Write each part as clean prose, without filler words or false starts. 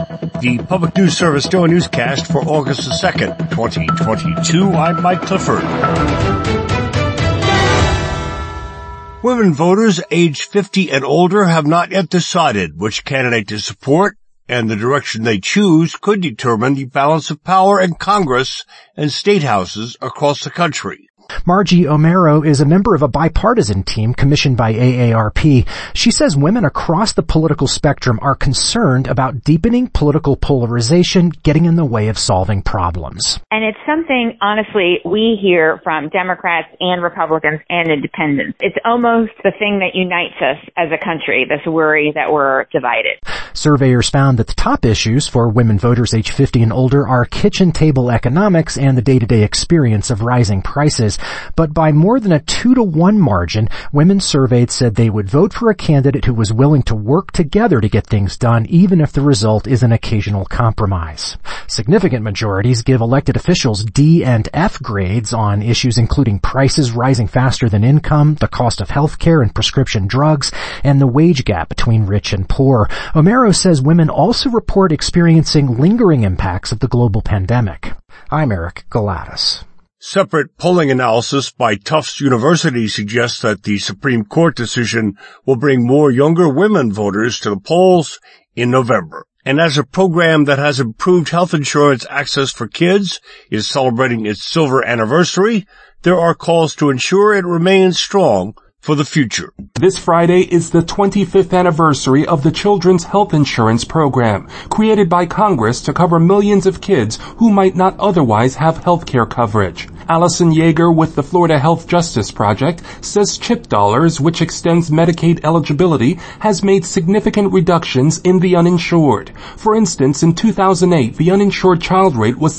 The Public News Service Daily Newscast for August the 2nd, 2022. I'm Mike Clifford. Women voters aged 50 and older have not yet decided which candidate to support, and the direction they choose could determine the balance of power in Congress and state houses across the country. Margie Omero is a member of a bipartisan team commissioned by AARP. She says women across the political spectrum are concerned about deepening political polarization getting in the way of solving problems. And it's something, honestly, we hear from Democrats and Republicans and independents. It's almost the thing that unites us as a country, this worry that we're divided. Surveyors found that the top issues for women voters age 50 and older are kitchen table economics and the day-to-day experience of rising prices. But by more than a 2-to-1 margin, women surveyed said they would vote for a candidate who was willing to work together to get things done, even if the result is an occasional compromise. Significant majorities give elected officials D and F grades on issues including prices rising faster than income, the cost of health care and prescription drugs, and the wage gap between rich and poor. Omero says women also report experiencing lingering impacts of the global pandemic. I'm Eric Galatis. Separate polling analysis by Tufts University suggests that the Supreme Court decision will bring more younger women voters to the polls in November. And as a program that has improved health insurance access for kids is celebrating its silver anniversary, there are calls to ensure it remains strong for the future. This Friday is the 25th anniversary of the Children's Health Insurance Program, created by Congress to cover millions of kids who might not otherwise have health care coverage. Allison Yeager with the Florida Health Justice Project says CHIP dollars, which extends Medicaid eligibility, has made significant reductions in the uninsured. For instance, in 2008, the uninsured child rate was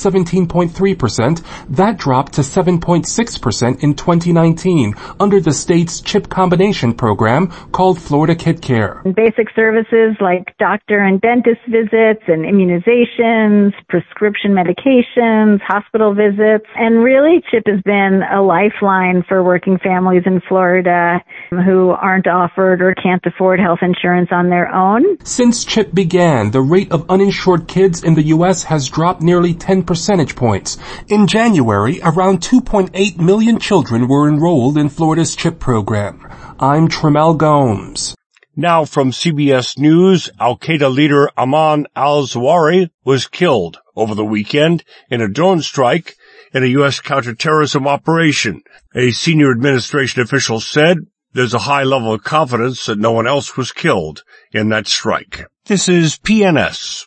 17.3%. That dropped to 7.6% in 2019 under the state's CHIP combination program called Florida Kid Care. Basic services like doctor and dentist visits and immunizations, prescription medications, hospital visits, and really CHIP has been a lifeline for working families in Florida who aren't offered or can't afford health insurance on their own. Since CHIP began, the rate of uninsured kids in the U.S. has dropped nearly 10 percentage points. In January, around 2.8 million children were enrolled in Florida's CHIP program. I'm Tremel Gomes. Now from CBS News, Al-Qaeda leader Ayman al-Zawahiri was killed over the weekend in a drone strike in a U.S. counterterrorism operation. A senior administration official said there's a high level of confidence that no one else was killed in that strike. This is PNS.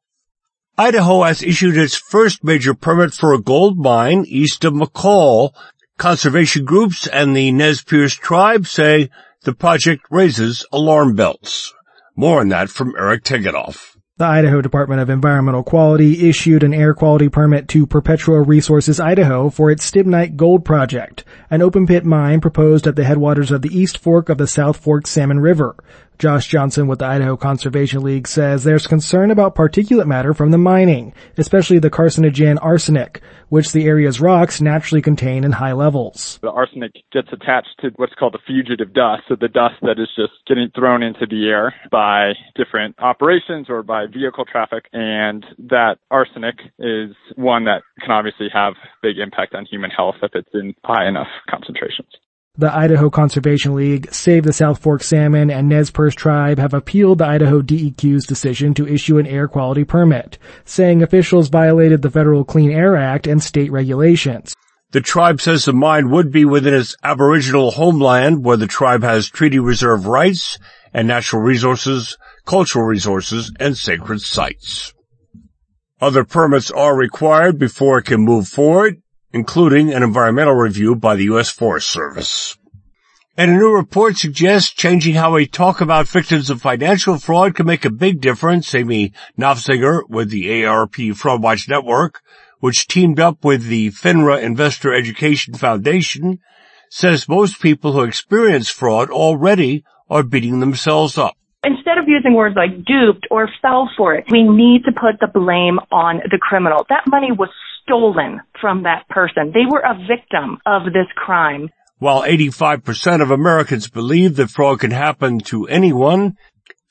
Idaho has issued its first major permit for a gold mine east of McCall. Conservation groups and the Nez Perce tribe say the project raises alarm bells. More on that from Eric Tegetthoff. The Idaho Department of Environmental Quality issued an air quality permit to Perpetua Resources Idaho for its Stibnite Gold Project, an open-pit mine proposed at the headwaters of the East Fork of the South Fork Salmon River. Josh Johnson with the Idaho Conservation League says there's concern about particulate matter from the mining, especially the carcinogen arsenic, which the area's rocks naturally contain in high levels. The arsenic gets attached to what's called the fugitive dust, so the dust that is just getting thrown into the air by different operations or by vehicle traffic, and that arsenic is one that can obviously have big impact on human health if it's in high enough concentrations. The Idaho Conservation League, Save the South Fork Salmon, and Nez Perce Tribe have appealed the Idaho DEQ's decision to issue an air quality permit, saying officials violated the Federal Clean Air Act and state regulations. The tribe says the mine would be within its aboriginal homeland where the tribe has treaty reserve rights and natural resources, cultural resources, and sacred sites. Other permits are required before it can move forward, including an environmental review by the U.S. Forest Service. And a new report suggests changing how we talk about victims of financial fraud can make a big difference. Amy Knopfzinger with the AARP Fraud Watch Network, which teamed up with the FINRA Investor Education Foundation, says most people who experience fraud already are beating themselves up. Instead of using words like duped or fell for it, we need to put the blame on the criminal. That money was stolen from that person. They were a victim of this crime. While 85% of Americans believe that fraud can happen to anyone,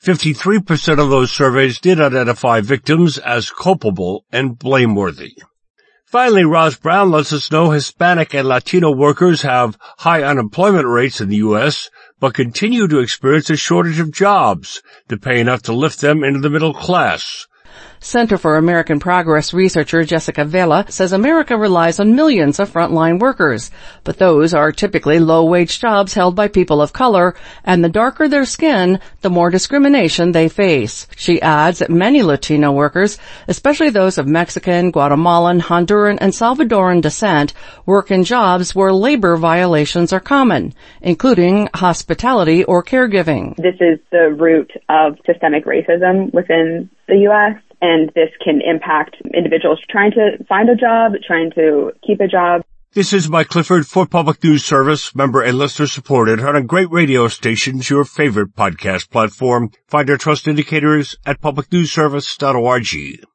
53% of those surveys did identify victims as culpable and blameworthy. Finally, Ross Brown lets us know Hispanic and Latino workers have high unemployment rates in the U.S., but continue to experience a shortage of jobs to pay enough to lift them into the middle class. Center for American Progress researcher Jessica Vela says America relies on millions of frontline workers, but those are typically low-wage jobs held by people of color, and the darker their skin, the more discrimination they face. She adds that many Latino workers, especially those of Mexican, Guatemalan, Honduran, and Salvadoran descent, work in jobs where labor violations are common, including hospitality or caregiving. This is the root of systemic racism within the U.S., and this can impact individuals trying to find a job, trying to keep a job. This is Mike Clifford for Public News Service, member and listener supported on a great radio stations, your favorite podcast platform. Find our trust indicators at publicnewsservice.org.